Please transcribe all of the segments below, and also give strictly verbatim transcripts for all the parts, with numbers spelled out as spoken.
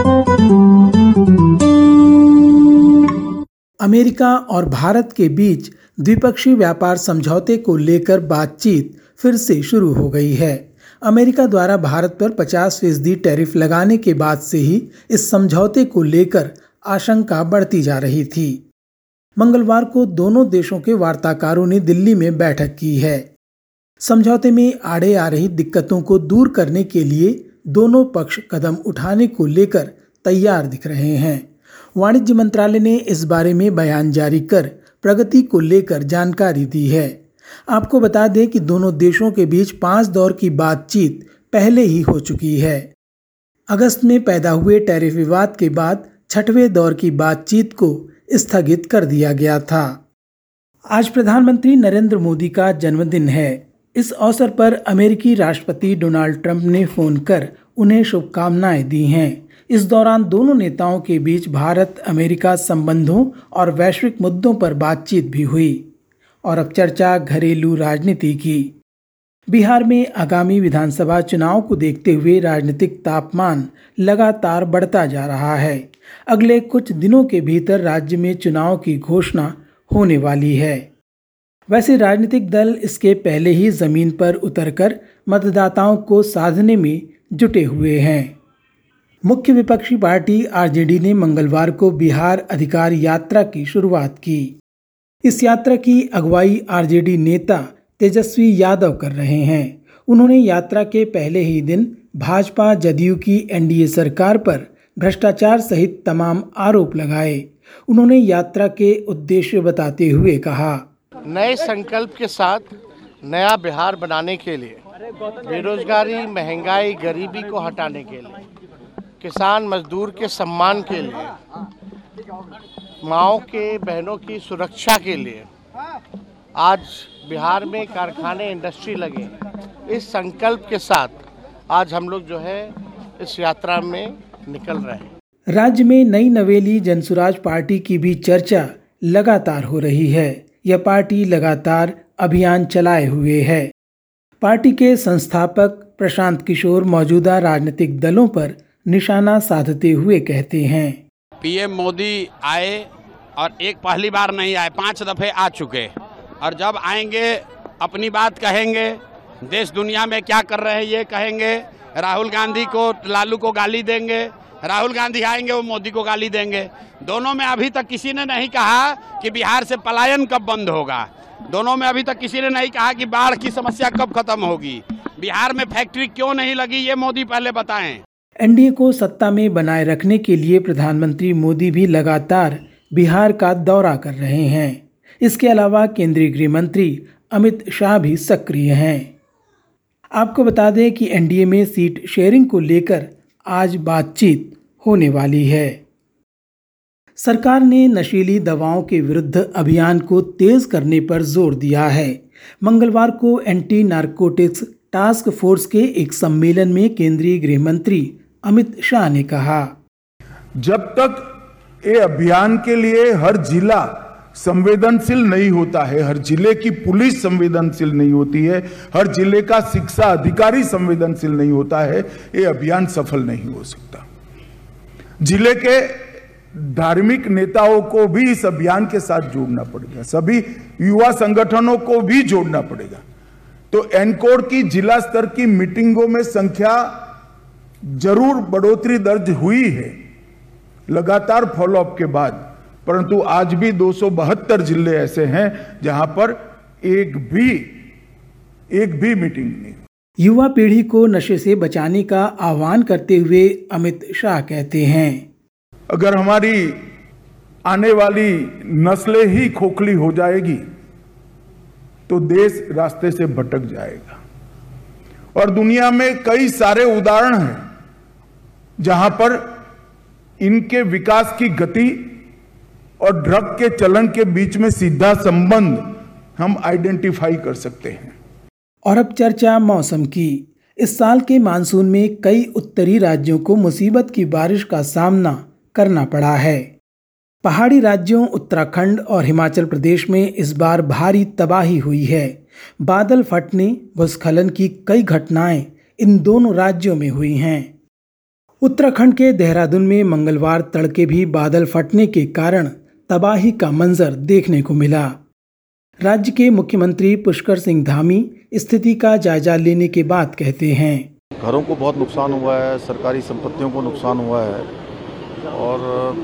America और भारत के बीच द्विपक्षीय व्यापार समझौते को लेकर बातचीत फिर से शुरू हो गई है। अमेरिका द्वारा भारत पर पचास फीसदी टैरिफ लगाने के बाद से ही इस समझौते को लेकर आशंका बढ़ती जा रही थी। मंगलवार को दोनों देशों के वार्ताकारों ने दिल्ली में बैठक की है। समझौते में आड़े आ रही दिक्कतों को दूर करने के लिए दोनों पक्ष कदम उठाने को लेकर तैयार दिख रहे हैं। वाणिज्य मंत्रालय ने इस बारे में बयान जारी कर प्रगति को लेकर जानकारी दी है। आपको बता दें कि दोनों देशों के बीच पांच दौर की बातचीत पहले ही हो चुकी है। अगस्त में पैदा हुए टैरिफ विवाद के बाद छठवें दौर की बातचीत को स्थगित कर दिया गया था। आज प्रधानमंत्री नरेंद्र मोदी का जन्मदिन है। इस अवसर पर अमेरिकी राष्ट्रपति डोनाल्ड ट्रंप ने फोन कर उन्हें शुभकामनाएं दी हैं। इस दौरान दोनों नेताओं के बीच भारत अमेरिका संबंधों और वैश्विक मुद्दों पर बातचीत भी हुई। और अब चर्चा घरेलू राजनीति की। बिहार में आगामी विधानसभा चुनाव को देखते हुए राजनीतिक तापमान लगातार बढ़ता जा रहा है। अगले कुछ दिनों के भीतर राज्य में चुनाव की घोषणा होने वाली है। वैसे राजनीतिक दल इसके पहले ही जमीन पर उतरकर मतदाताओं को साधने में जुटे हुए हैं। मुख्य विपक्षी पार्टी आरजेडी ने मंगलवार को बिहार अधिकार यात्रा की शुरुआत की। इस यात्रा की अगुवाई आरजेडी नेता तेजस्वी यादव कर रहे हैं। उन्होंने यात्रा के पहले ही दिन भाजपा जदयू की एनडीए सरकार पर भ्रष्टाचार सहित तमाम आरोप लगाए। उन्होंने यात्रा के उद्देश्य बताते हुए कहा, नए संकल्प के साथ नया बिहार बनाने के लिए, बेरोजगारी, महंगाई, गरीबी को हटाने के लिए, किसान मजदूर के सम्मान के लिए, माओं के बहनों की सुरक्षा के लिए आज बिहार में कारखाने, इंडस्ट्री लगे। इस संकल्प के साथ आज हम लोग जो है इस यात्रा में निकल रहे हैं। राज्य में नई नवेली जनसुराज पार्टी की भी चर्चा लगातार हो रही है। यह पार्टी लगातार अभियान चलाए हुए है। पार्टी के संस्थापक प्रशांत किशोर मौजूदा राजनीतिक दलों पर निशाना साधते हुए कहते हैं, पीएम मोदी आए और एक पहली बार नहीं आए, पांच दफे आ चुके और जब आएंगे अपनी बात कहेंगे, देश दुनिया में क्या कर रहे हैं ये कहेंगे। राहुल गांधी को लालू को गाली देंगे, राहुल गांधी आएंगे वो मोदी को गाली देंगे। दोनों में अभी तक किसी ने नहीं कहा कि बिहार से पलायन कब बंद होगा। दोनों में अभी तक किसी ने नहीं कहा कि बाढ़ की समस्या कब खत्म होगी। बिहार में फैक्ट्री क्यों नहीं लगी ये मोदी पहले बताएं। एनडीए को सत्ता में बनाए रखने के लिए प्रधानमंत्री मोदी भी लगातार बिहार का दौरा कर रहे हैं। इसके अलावा केंद्रीय गृह मंत्री अमित शाह भी सक्रिय हैं। आपको बता दें कि एनडीए में सीट शेयरिंग को लेकर आज बातचीत होने वाली है। सरकार ने नशीली दवाओं के विरुद्ध अभियान को तेज करने पर जोर दिया है। मंगलवार को एंटी नारकोटिक्स टास्क फोर्स के एक सम्मेलन में केंद्रीय गृह मंत्री अमित शाह ने कहा, जब तक ये अभियान के लिए हर जिला संवेदनशील नहीं होता है, हर जिले की पुलिस संवेदनशील नहीं होती है, हर जिले का शिक्षा अधिकारी संवेदनशील नहीं होता है, ये अभियान सफल नहीं हो सकता। जिले के धार्मिक नेताओं को भी इस अभियान के साथ जोड़ना पड़ेगा, सभी युवा संगठनों को भी जोड़ना पड़ेगा। तो एनकोड की जिला स्तर की मीटिंगों में संख्या जरूर बढ़ोतरी दर्ज हुई है लगातार फॉलोअप के बाद, परंतु आज भी दो सौ बहत्तर जिले ऐसे हैं जहां पर एक भी एक भी मीटिंग नहीं। युवा पीढ़ी को नशे से बचाने का आह्वान करते हुए अमित शाह कहते हैं, अगर हमारी आने वाली नस्लें ही खोखली हो जाएगी तो देश रास्ते से भटक जाएगा। और दुनिया में कई सारे उदाहरण हैं जहां पर इनके विकास की गति और ड्रग के चलन के बीच में सीधा संबंध हम आइडेंटिफाई कर सकते हैं। और अब चर्चा मौसम की। इस साल के मानसून में कई उत्तरी राज्यों को मुसीबत की बारिश का सामना करना पड़ा है। पहाड़ी राज्यों उत्तराखंड और हिमाचल प्रदेश में इस बार भारी तबाही हुई है। बादल फटने, भूस्खलन की कई घटनाएं इन दोनों राज्यों में हुई हैं। उत्तराखंड के देहरादून में मंगलवार तड़के भी बादल फटने के कारण तबाही का मंजर देखने को मिला। राज्य के मुख्यमंत्री पुष्कर सिंह धामी स्थिति का जायजा लेने के बाद कहते हैं, घरों को बहुत नुकसान हुआ है, सरकारी संपत्तियों को नुकसान हुआ है और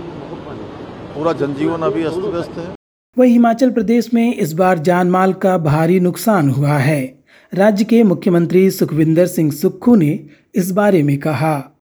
पूरा जनजीवन अभी अस्त व्यस्त है। वहीं हिमाचल प्रदेश में इस बार जानमाल का भारी नुकसान हुआ है। राज्य के मुख्यमंत्री सुखविंदर सिंह सुक्खू ने इस बारे में कहा,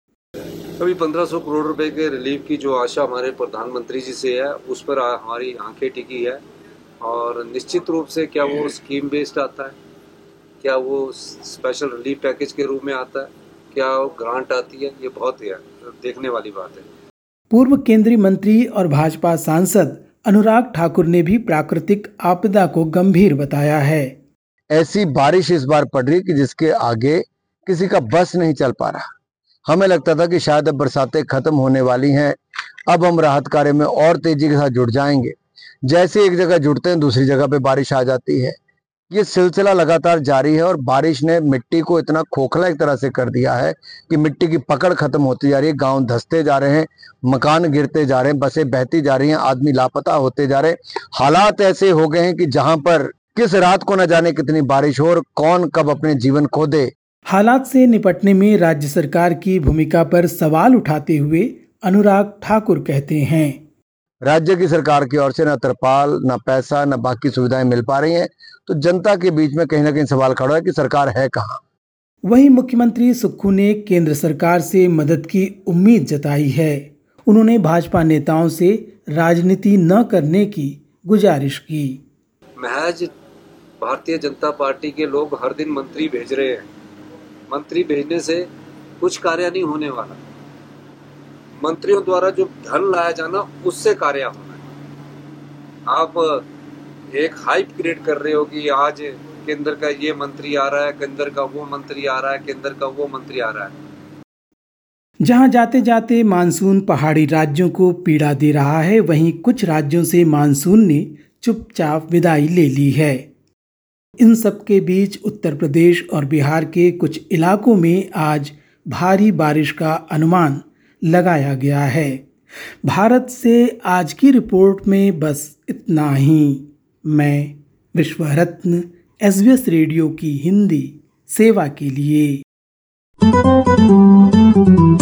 अभी पंद्रह सौ करोड़ रुपए के रिलीफ की जो आशा हमारे प्रधानमंत्री जी से है उस पर हमारी आंखें टिकी है और निश्चित रूप से क्या वो स्कीम बेस्ड आता है, क्या वो स्पेशल रिलीफ पैकेज के रूप में आता है, क्या वो ग्रांट आती है, ये बहुत है देखने वाली बात है। पूर्व केंद्रीय मंत्री और भाजपा सांसद अनुराग ठाकुर ने भी प्राकृतिक आपदा को गंभीर बताया है। ऐसी बारिश इस बार पड़ रही कि जिसके आगे किसी का बस नहीं चल पा रहा। हमें लगता था कि शायद अब बरसातें खत्म होने वाली हैं, अब हम राहत कार्य में और तेजी के साथ जुट जाएंगे। जैसे एक जगह जुड़ते हैं दूसरी जगह पे बारिश आ जाती है। ये सिलसिला लगातार जारी है और बारिश ने मिट्टी को इतना खोखला एक तरह से कर दिया है कि मिट्टी की पकड़ खत्म होती जा रही है। गांव धंसते जा रहे हैं, मकान गिरते जा रहे हैं, बसें बहती जा रही हैं, आदमी लापता होते जा रहे हैं। हालात ऐसे हो गए हैं कि जहां पर किस रात को न जाने कितनी बारिश हो और कौन कब अपने जीवन खो दे। हालात से निपटने में राज्य सरकार की भूमिका पर सवाल उठाते हुए अनुराग ठाकुर कहते हैं, राज्य की सरकार की ओर से न तरपाल, न पैसा, न बाकी सुविधाएं मिल पा रही हैं, तो जनता के बीच में कहीं ना कहीं सवाल खड़ा है कि सरकार है कहां। वहीं मुख्यमंत्री सुक्खू ने केंद्र सरकार से मदद की उम्मीद जताई है। उन्होंने भाजपा नेताओं से राजनीति न करने की गुजारिश की। महज भारतीय जनता पार्टी के लोग हर दिन मंत्री भेज रहे हैं, मंत्री भेजने से कुछ कार्य नहीं होने वाला। मंत्रियों द्वारा जो धन लाया जाना उससे कार्य होना है। आप एक हाइप क्रिएट कर रहे हो कि आज केंद्र का ये मंत्री आ रहा है, केंद्र का वो मंत्री आ रहा है, केंद्र का वो मंत्री आ रहा है। जहां जाते जाते मानसून पहाड़ी राज्यों को पीड़ा दे रहा है, वहीं कुछ राज्यों से मानसून ने चुपचाप विदाई ले ली है। इन सब के बीच उत्तर प्रदेश और बिहार के कुछ इलाकों में आज भारी बारिश का अनुमान लगाया गया है। भारत से आज की रिपोर्ट में बस इतना ही। मैं Vishwa Ratan S B S radio की हिंदी सेवा के लिए